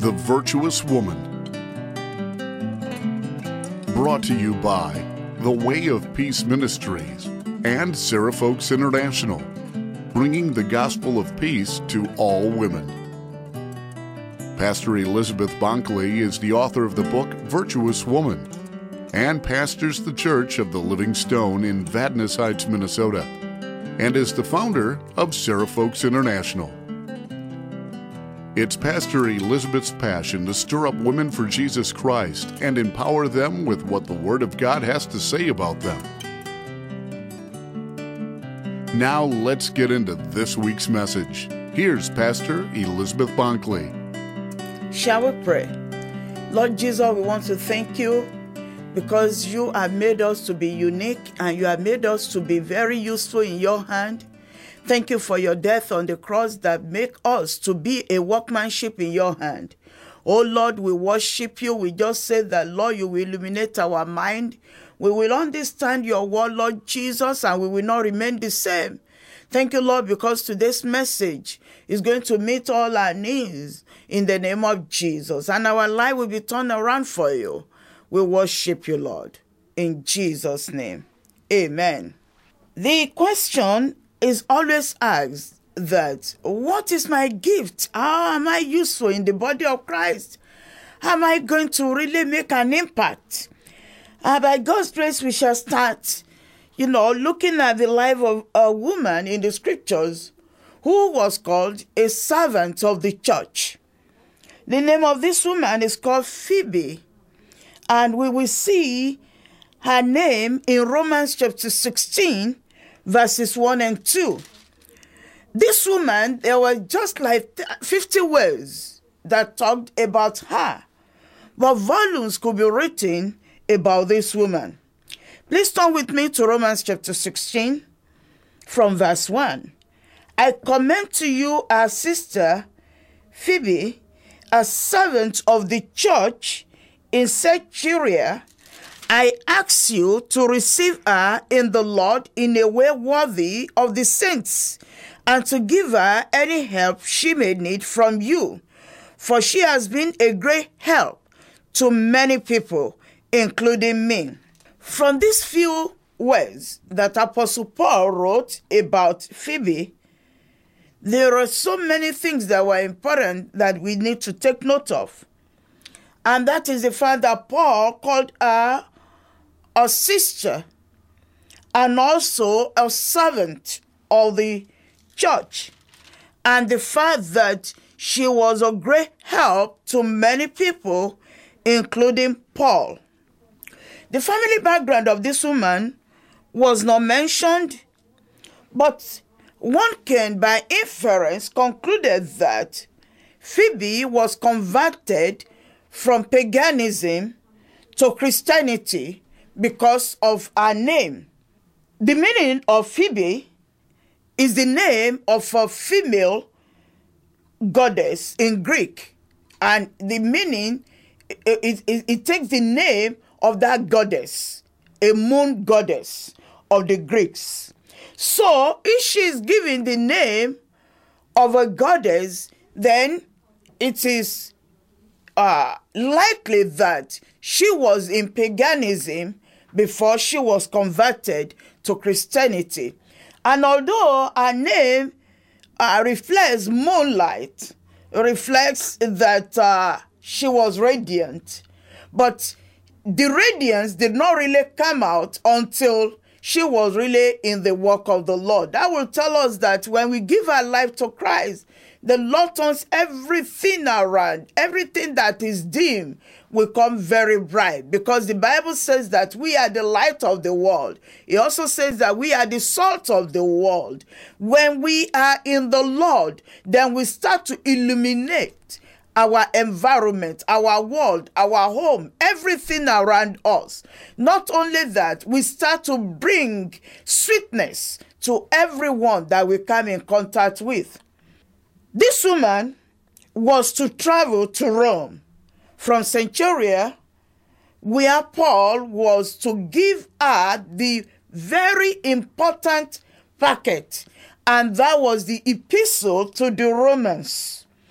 The Virtuous Woman. Brought to you by The Way of Peace Ministries and Sarah Folks International, bringing the gospel of peace to all women. Pastor Elizabeth Bonkley is the author of the book Virtuous Woman and pastors the Church of the Living Stone in Vadnais Heights, Minnesota, and is the founder of Sarah Folks International. It's Pastor Elizabeth's passion to stir up women for Jesus Christ and empower them with what the Word of God has to say about them. Now let's get into this week's message. Here's Pastor Elizabeth Bonkley. Shall we pray? Lord Jesus, we want to thank you because you have made us to be unique and you have made us to be very useful in your hand. Thank you for your death on the cross that make us to be a workmanship in your hand. Oh Lord, we worship you. We just say that, Lord, you will illuminate our mind. We will understand your word, Lord Jesus, and we will not remain the same. Thank you, Lord, because today's message is going to meet all our needs in the name of Jesus, and our life will be turned around for you. We worship you, Lord, in Jesus' name. Amen. The question is always asked that, what is my gift? How am I useful in the body of Christ? How am I going to really make an impact? By God's grace, we shall start, looking at the life of a woman in the scriptures who was called a servant of the church. The name of this woman is called Phoebe, and we will see her name in Romans chapter 16, verses 1 and 2. This woman, there were just like 50 words that talked about her, but volumes could be written about this woman. Please turn with me to Romans chapter 16 from verse 1. I commend to you our sister Phoebe, a servant of the church in Caesarea. I ask you to receive her in the Lord in a way worthy of the saints, and to give her any help she may need from you, for she has been a great help to many people, including me. From these few words that Apostle Paul wrote about Phoebe, there are so many things that were important that we need to take note of. And that is the fact that Paul called her a sister and also a servant of the church, and the fact that she was a great help to many people, including Paul. The family background of this woman was not mentioned, but one can, by inference, concluded that Phoebe was converted from paganism to Christianity because of her name. The meaning of Phoebe is the name of a female goddess in Greek, and the meaning, it takes the name of that goddess, a moon goddess of the Greeks. So if she is given the name of a goddess, then it is likely that she was in paganism before she was converted to Christianity. And although her name reflects moonlight, reflects that she was radiant, but the radiance did not really come out until she was really in the work of the Lord. That will tell us that when we give our life to Christ, the Lord turns everything around. Everything that is dim will come very bright, because the Bible says that we are the light of the world. It also says that we are the salt of the world. When we are in the Lord, then we start to illuminate our environment, our world, our home, everything around us. Not only that, we start to bring sweetness to everyone that we come in contact with. This woman was to travel to Rome from Caesarea, where Paul was to give her the very important packet, and that was the epistle to the Romans.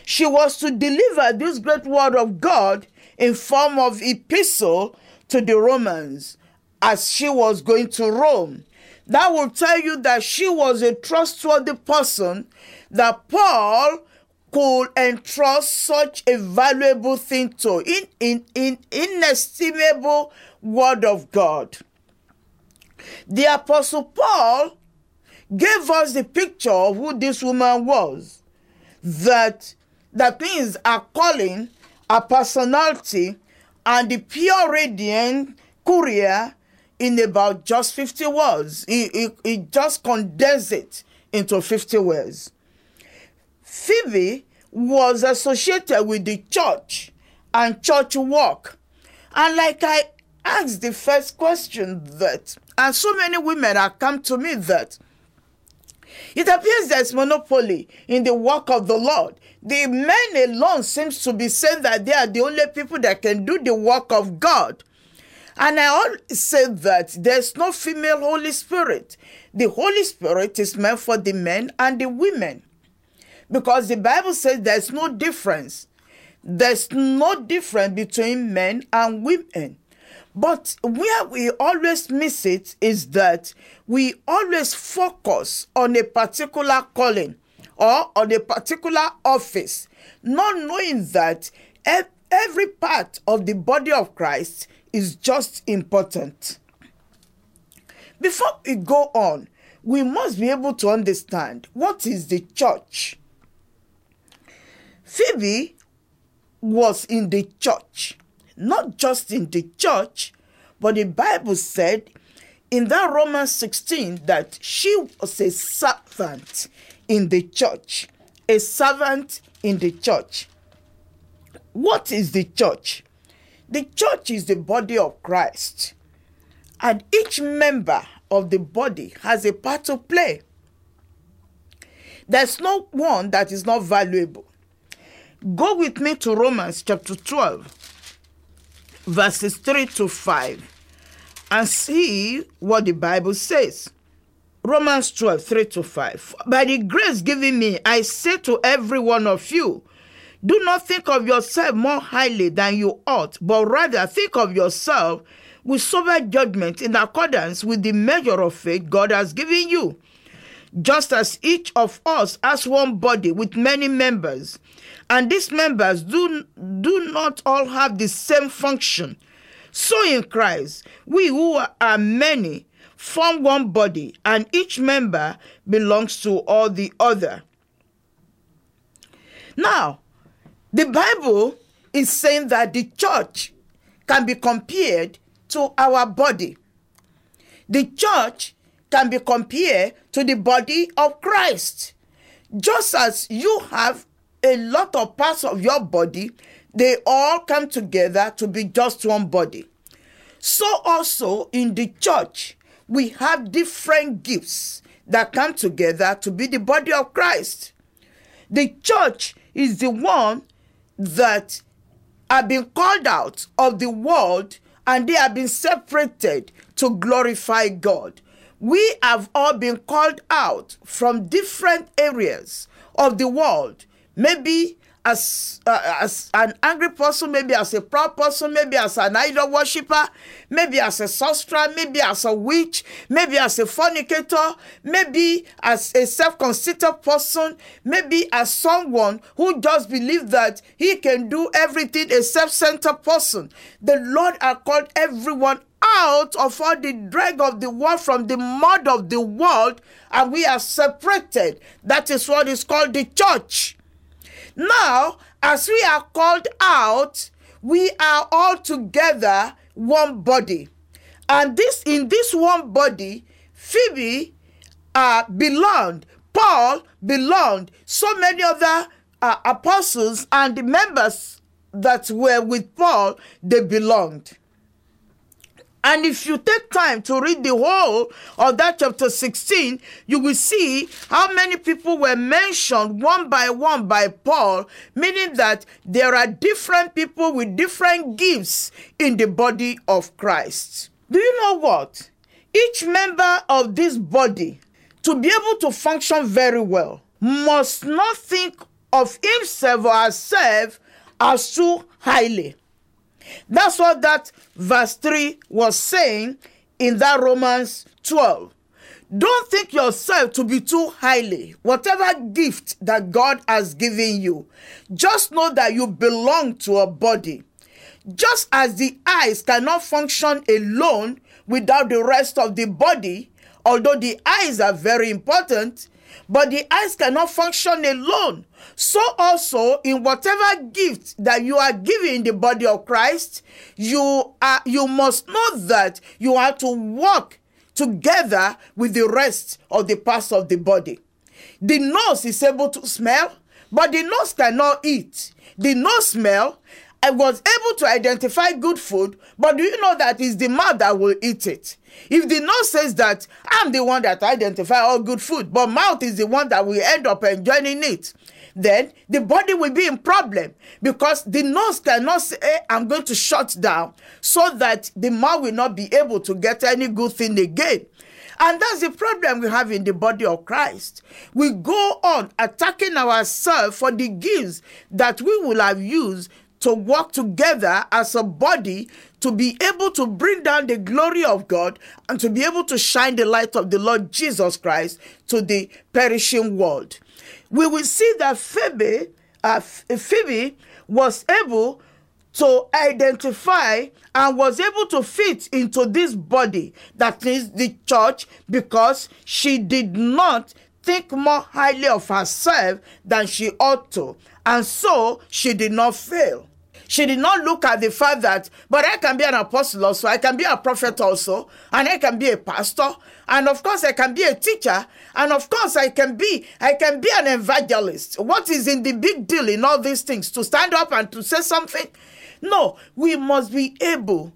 She was to deliver this great word of God in form of epistle to the Romans as she was going to Rome. That will tell you that she was a trustworthy person, that Paul could entrust such a valuable thing to, inestimable word of God. The Apostle Paul gave us the picture of who this woman was. That means her calling, her personality, and the pure radiant courier in about just 50 words. He just condensed it into 50 words. Phoebe was associated with the church and church work. And like I asked the first question that, and so many women have come to me that, it appears there's monopoly in the work of the Lord. The men alone seems to be saying that they are the only people that can do the work of God. And I always say that there's no female Holy Spirit. The Holy Spirit is meant for the men and the women. Because the Bible says there's no difference. There's no difference between men and women. But where we always miss it is that we always focus on a particular calling or on a particular office, not knowing that every part of the body of Christ is just important. Before we go on, we must be able to understand what is the church. Phoebe was in the church. Not just in the church, but the Bible said in that Romans 16 that she was a servant in the church. A servant in the church. What is the church? The church is the body of Christ. And each member of the body has a part to play. There's no one that is not valuable. Go with me to Romans chapter 12. Verses 3 to 5, and see what the Bible says. Romans 12, 3 to 5. By the grace given me, I say to every one of you, do not think of yourself more highly than you ought, but rather think of yourself with sober judgment in accordance with the measure of faith God has given you. Just as each of us has one body with many members, and these members do not all have the same function. So in Christ, we who are many form one body, and each member belongs to all the other. Now, the Bible is saying that the church can be compared to our body. The church can be compared to the body of Christ. Just as you have a lot of parts of your body, they all come together to be just one body. So also in the church, we have different gifts that come together to be the body of Christ. The church is the one that have been called out of the world, and they have been separated to glorify God. We have all been called out from different areas of the world. Maybe as an angry person, maybe as a proud person, maybe as an idol worshiper, maybe as a sorcerer, maybe as a witch, maybe as a fornicator, maybe as a self-conceited person, maybe as someone who just believes that he can do everything, a self-centered person. The Lord has called everyone out of all the drag of the world, from the mud of the world, and we are separated. That is what is called the church. Now, as we are called out, we are all together one body. And in this one body, Phoebe belonged, Paul belonged, so many other apostles and the members that were with Paul, they belonged. And if you take time to read the whole of that chapter 16, you will see how many people were mentioned one by Paul, meaning that there are different people with different gifts in the body of Christ. Do you know what? Each member of this body, to be able to function very well, must not think of himself or herself as too highly. That's what that verse 3 was saying in that Romans 12. Don't think yourself to be too highly. Whatever gift that God has given you, just know that you belong to a body. Just as the eyes cannot function alone without the rest of the body, although the eyes are very important, but the eyes cannot function alone. So also in whatever gift that you are given in the body of Christ, you must know that you have to work together with the rest of the parts of the body. The nose is able to smell, but the nose cannot eat. The nose smell and was able to identify good food, but do you know that it's the mouth that will eat it? If the nose says that I'm the one that identify all good food, but mouth is the one that will end up enjoying it, then the body will be in problem, because the nose cannot say, hey, I'm going to shut down, so that the mouth will not be able to get any good thing again. And that's the problem we have in the body of Christ. We go on attacking ourselves for the gifts that we will have used to work together as a body to be able to bring down the glory of God and to be able to shine the light of the Lord Jesus Christ to the perishing world. We will see that Phoebe was able to identify and was able to fit into this body, that is the church, because she did not think more highly of herself than she ought to, and so she did not fail. She did not look at the fact that, but I can be an apostle also, I can be a prophet also, and I can be a pastor, and of course I can be a teacher, and of course I can be an evangelist. What is in the big deal in all these things? To stand up and to say something? No, we must be able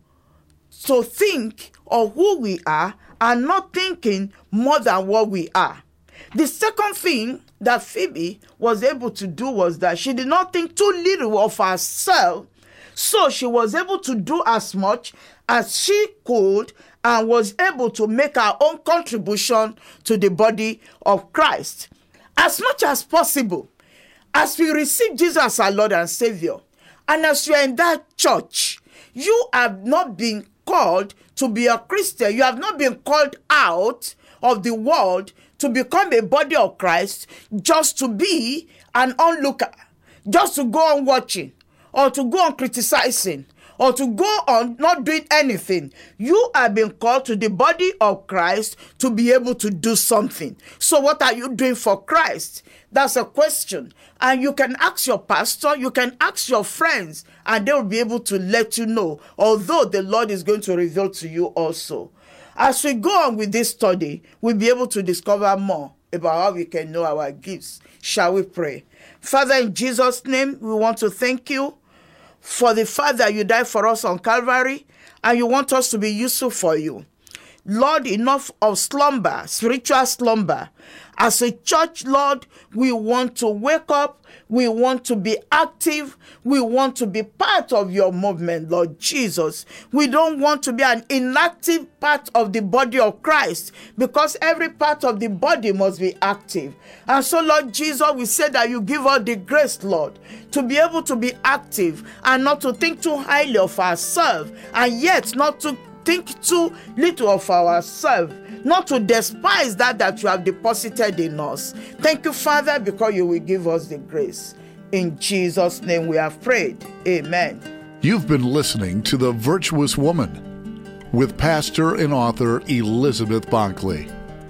to think of who we are and not thinking more than what we are. The second thing that Phoebe was able to do was that she did not think too little of herself, so she was able to do as much as she could and was able to make her own contribution to the body of Christ. As much as possible, as we receive Jesus as our Lord and Savior, and as you are in that church, you have not been called to be a Christian. You have not been called out of the world to become a body of Christ just to be an onlooker, just to go on watching, or to go on criticizing, or to go on not doing anything. You have been called to the body of Christ to be able to do something. So what are you doing for Christ? That's a question. And you can ask your pastor, you can ask your friends, and they will be able to let you know, although the Lord is going to reveal to you also. As we go on with this study, we'll be able to discover more about how we can know our gifts. Shall we pray? Father, in Jesus' name, we want to thank you for the fact that you died for us on Calvary, and you want us to be useful for you. Lord, enough of slumber, spiritual slumber. As a church, Lord, we want to wake up. We want to be active. We want to be part of your movement, Lord Jesus. We don't want to be an inactive part of the body of Christ, because every part of the body must be active. And so, Lord Jesus, we say that you give us the grace, Lord, to be able to be active and not to think too highly of ourselves, and yet not to think too little of ourselves, not to despise that you have deposited in us. Thank you, Father, because you will give us the grace. In Jesus' name we have prayed. Amen. You've been listening to The Virtuous Woman with pastor and author Elizabeth Bonkley.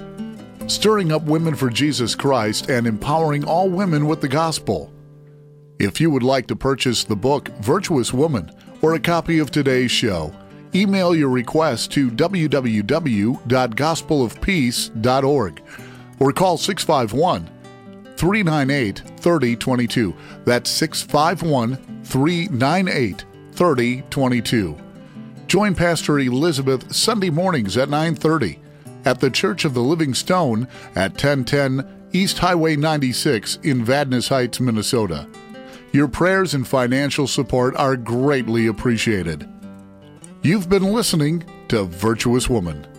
Stirring up women for Jesus Christ and empowering all women with the gospel. If you would like to purchase the book Virtuous Woman or a copy of today's show, email your request to www.gospelofpeace.org or call 651-398-3022. That's 651-398-3022. Join Pastor Elizabeth Sunday mornings at 9:30 at the Church of the Living Stone at 1010 East Highway 96 in Vadnais Heights, Minnesota. Your prayers and financial support are greatly appreciated. You've been listening to Virtuous Woman.